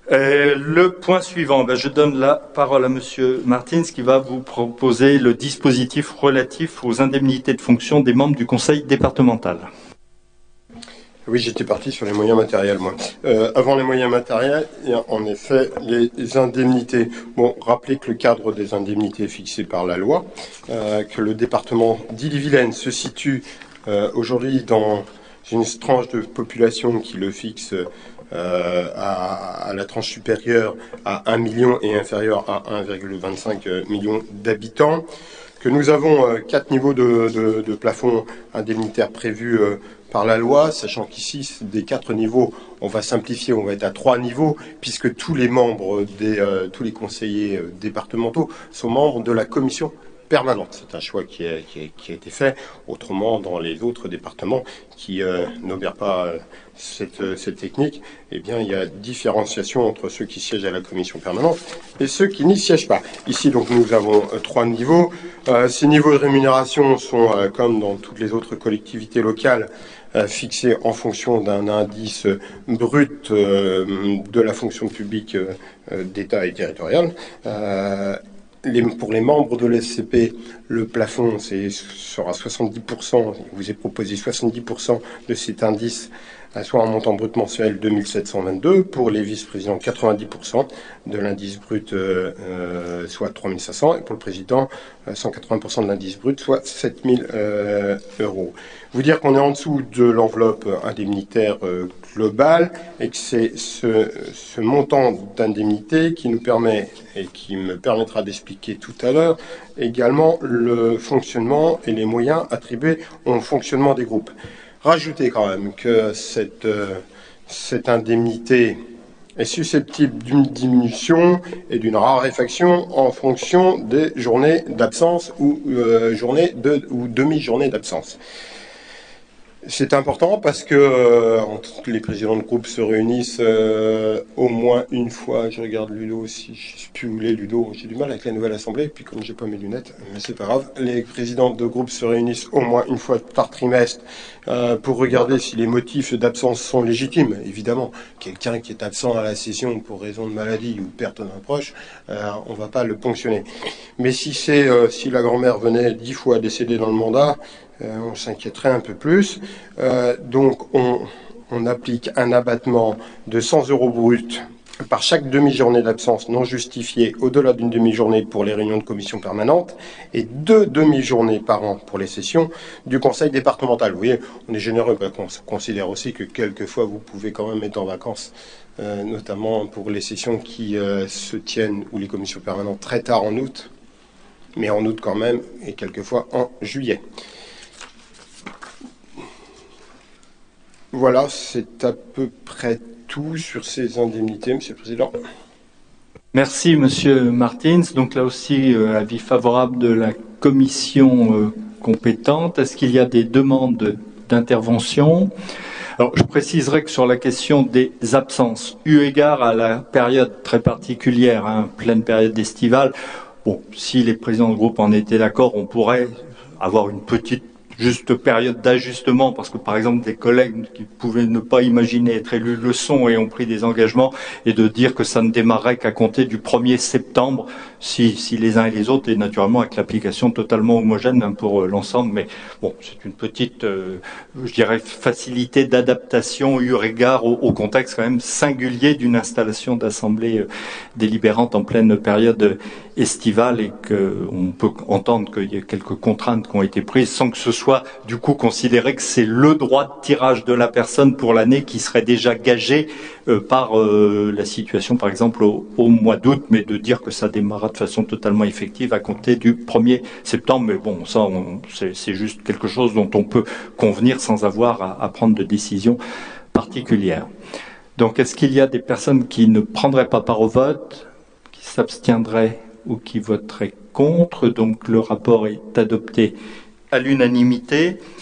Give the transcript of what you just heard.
Le point suivant, je donne la parole à Monsieur Martins qui va vous proposer le dispositif relatif aux indemnités de fonction des membres du conseil départemental. Oui, j'étais parti sur les moyens matériels, moi. Avant les moyens matériels, il y a en effet les indemnités. Bon, rappelez que le cadre des indemnités est fixé par la loi, que le département d'Ille-et-Vilaine se situe aujourd'hui dans une tranche de population qui le fixe à la tranche supérieure à 1 million et inférieure à 1,25 million d'habitants, que nous avons 4 niveaux de plafond indemnitaire prévus par la loi, sachant qu'ici, des 4 niveaux, on va simplifier, on va être à 3 niveaux, puisque tous les membres, tous les conseillers départementaux sont membres de la commission permanente. C'est un choix qui a été fait. Autrement, dans les autres départements qui n'opèrent pas cette technique, eh bien, il y a différenciation entre ceux qui siègent à la commission permanente et ceux qui n'y siègent pas. Ici, donc, nous avons 3 niveaux. Ces niveaux de rémunération sont, comme dans toutes les autres collectivités locales, fixés en fonction d'un indice brut de la fonction publique d'État et territoriale. Pour les membres de l'SCP, le plafond sera 70%, il vous est proposé 70% de cet indice, soit un montant brut mensuel 2722. Pour les vice-présidents, 90% de l'indice brut, soit 3500. Et pour le président, 180% de l'indice brut, soit 7000 euros. Vous dire qu'on est en dessous de l'enveloppe indemnitaire globale et que c'est ce montant d'indemnité qui nous permet et qui me permettra d'expliquer tout à l'heure également le fonctionnement et les moyens attribués au fonctionnement des groupes. Rajoutez quand même que cette indemnité est susceptible d'une diminution et d'une raréfaction en fonction des journées d'absence ou demi-journées d'absence. C'est important parce que les présidents de groupe se réunissent au moins une fois. Je regarde Ludo aussi, je sais plus où il est Ludo. J'ai du mal avec la nouvelle assemblée, puis comme j'ai pas mes lunettes, mais c'est pas grave. Les présidents de groupe se réunissent au moins une fois par trimestre pour regarder si les motifs d'absence sont légitimes. Évidemment, quelqu'un qui est absent à la session pour raison de maladie ou de perte d'un proche, on va pas le ponctionner. Mais si la grand-mère venait 10 fois décéder dans le mandat, on s'inquiéterait un peu plus. Donc, on applique un abattement de 100 euros bruts par chaque demi-journée d'absence non justifiée au-delà d'une demi-journée pour les réunions de commission permanente et 2 demi-journées par an pour les sessions du conseil départemental. Vous voyez, on est généreux, on considère aussi que quelquefois vous pouvez quand même être en vacances, notamment pour les sessions qui se tiennent ou les commissions permanentes très tard en août, mais en août quand même et quelquefois en juillet. Voilà, c'est à peu près tout sur ces indemnités, Monsieur le Président. Merci, Monsieur Martins. Donc là aussi, avis favorable de la commission compétente. Est-ce qu'il y a des demandes d'intervention ? Alors, je préciserai que sur la question des absences, eu égard à la période très particulière, pleine période estivale, bon, si les présidents de groupe en étaient d'accord, on pourrait avoir une petite juste période d'ajustement, parce que par exemple des collègues qui pouvaient ne pas imaginer être élus le sont et ont pris des engagements, et de dire que ça ne démarrerait qu'à compter du 1er septembre, si les uns et les autres, et naturellement avec l'application totalement homogène pour l'ensemble, mais bon, c'est une petite, je dirais, facilité d'adaptation eu égard au contexte quand même singulier d'une installation d'assemblée délibérante en pleine période estivale, et qu'on peut entendre qu'il y a quelques contraintes qui ont été prises sans que ce soit du coup considéré que c'est le droit de tirage de la personne pour l'année qui serait déjà gagé par la situation par exemple au mois d'août, mais de dire que ça démarrera de façon totalement effective à compter du 1er septembre. Mais bon, ça c'est juste quelque chose dont on peut convenir sans avoir à prendre de décision particulière. Donc est-ce qu'il y a des personnes qui ne prendraient pas part au vote, qui s'abstiendraient ou qui voteraient contre? Donc le rapport est adopté à l'unanimité.